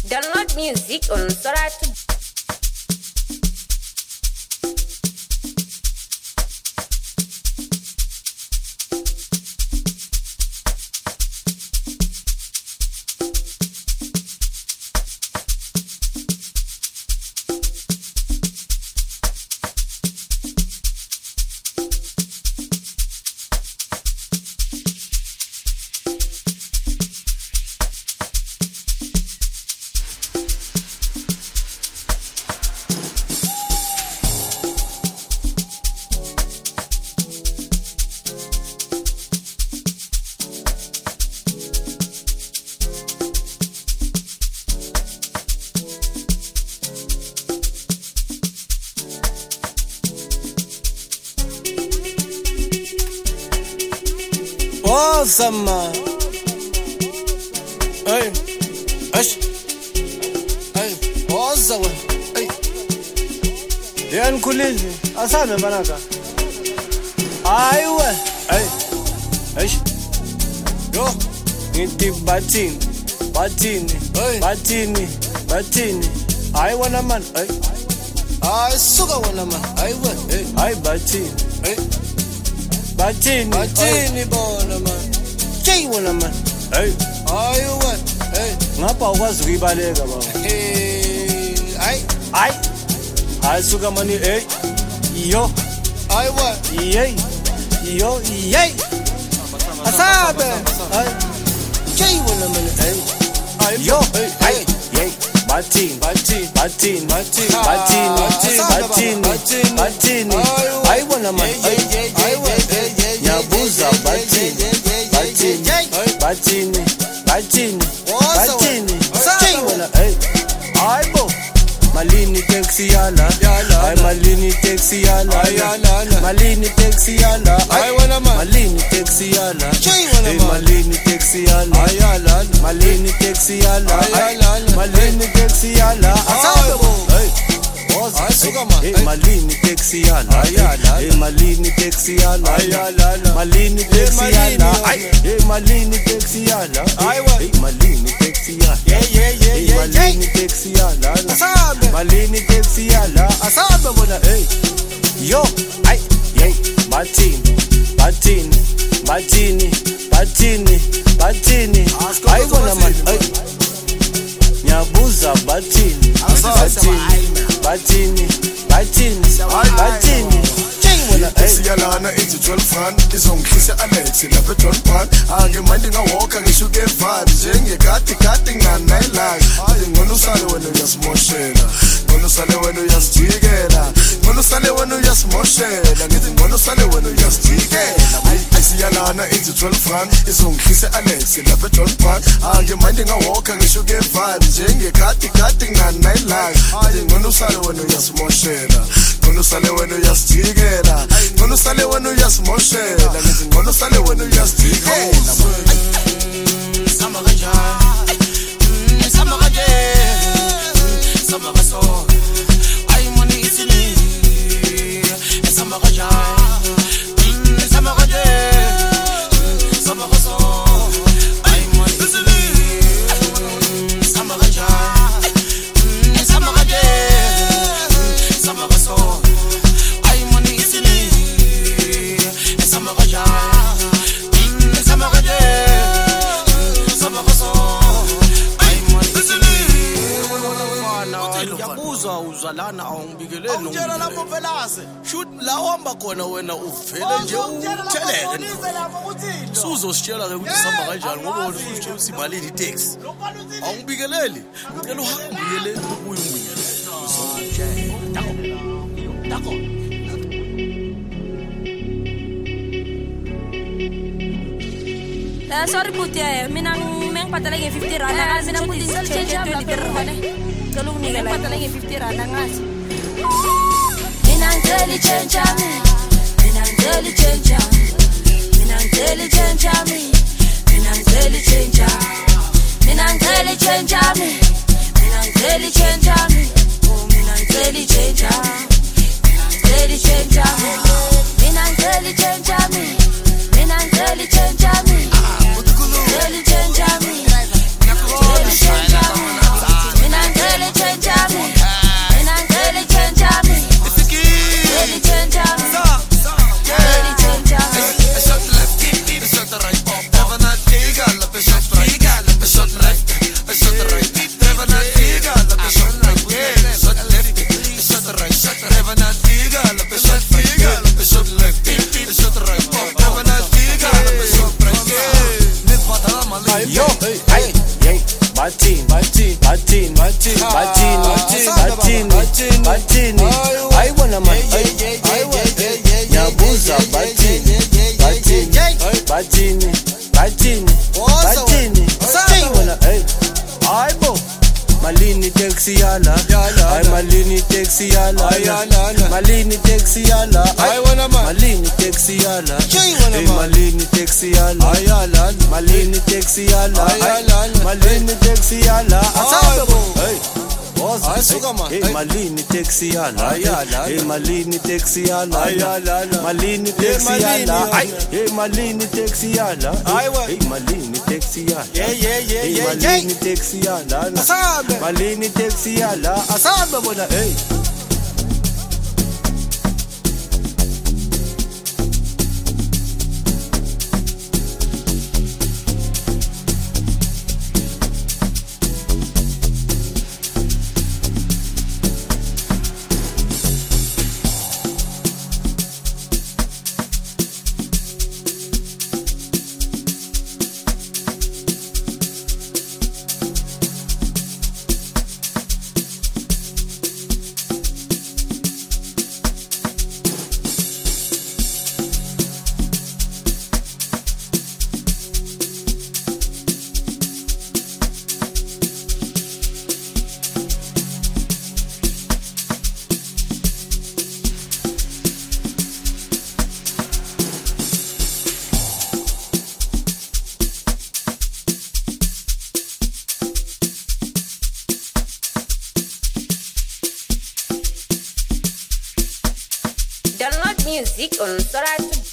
Download music on Soratu. Awesome. Hey, ash, hey, awesome. Hey, yan kulili, asana banaka. Aywa, hey, ash, yo, niti batini, batini. Aywa na man, hey, ay suka wana man, aywa, hey, ay batini, hey. Batini bona man. Kay wala man. Hey. Ayo what? Hey. Ngapa ukwazi ukuyibaleka baba? Hey. Ay suka mani hey. Yo. Ay what? Yey. Yo yey. Asabe. Ay. Kay wala man. Hey. Yo. Hey. Yey. Batini. Ay wala man. Nyabuza batini. Chaywana hey. Aibo malini taxi yala. Ay malini taxi yala. Malini taxi yala. Ay wana man. Malini taxi yala. Chaywana man. Malini taxi yala. Malini taxi yala. Malini taxi yala. Asabo hey. Hey, malini taxi yala. Hey, malini taxi yala. Malini taxi yala. Hey, malini taxi yala. Hey, malini taxi yala. Hey, malini taxi yala. Malini taxi yala. Asabe bona hey. Yo, ay, hey, batini. Ay bona man. Ay. Nyabuza batini. Batini. Siyalana ithi 12 rand izongihlisa Alex la petrol pan angemandi ngawalka ngisho ke vibe njengekati nganayilanga ngona usale wena uyasimoshela ngona usale wena uyasijikela ngona usale wena uyasimoshela ngithi ngona usale wena uyasijikela siyalana ithi 12 rand izongihlisa Alex la petrol pan angemandi ngawalka ngisho ke vibe njengekati nganayilanga ngona usale wena uyasimoshela ngona usale wena uyasijikela ngona usale wena uyasimoshela ngithi ngona usale wena uyasijikela samba kanjani samba kanjani samba kaso ay money isini samba kanjani samba kanjani samba kaso ay money isini samba kanjani samba kanjani samba kaso ay money isini samba kanjani samba kanjani samba kaso ay money isini Yabuza uzalana awungibikeleni. Awutshela lapho velase. Shoot la uhamba khona wena uvele nje utheleke. Suzositshela ke ukuthi sihamba kanjani ngoba wena usutshela simalini taxi. Awungibikeleli. Ngicela uhambe uyele ubuye ungibikele. Dako. Sorry putia, mina patala ke 50 rand. Mina putin change 20 rand. Kalung ni patala ke 50 rand ngas. Mina ngeli change me. Mina ngeli change me. Mina ngeli change me. Mina ngeli change me. Mina ngeli change me. Mina ngeli change me. Oh mina ngeli change me. Ngeli change me. Mina ngeli change me. Mina ngeli change me. Ngeli change me. Ngeli change me. bathini ayibona man nyabuza bathini ayibona hayibo malini taxi yala ay malini taxi yala malini taxi yala ay wona malini taxi yala ay malini taxi yala malini taxi yala malini taxi yala asabo hey asuka man hey malini taxi yala hey malini taxi yala malini taxi yala hey malini taxi yala hey malini taxi yala hey malini taxi yala malini taxi yala asaba bona hey Download music on Sora to